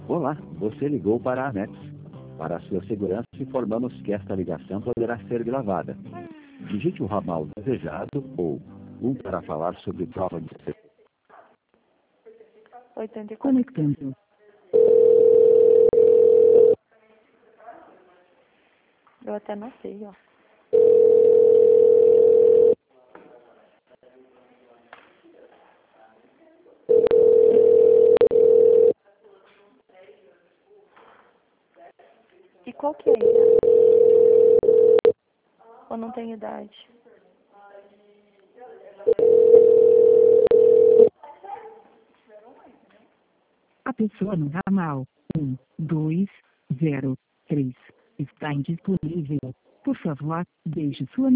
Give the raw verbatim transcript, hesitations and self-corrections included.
Olá, você ligou para a Anex. Para a sua segurança, informamos que esta ligação poderá ser gravada. Digite o ramal desejado ou um para falar sobre prova de oitenta e quatro. Conectando. Eu até anotei, ó. E qual que é isso? Ou não tem idade? A pessoa no ramal um, dois, zero, três está indisponível. Por favor, deixe sua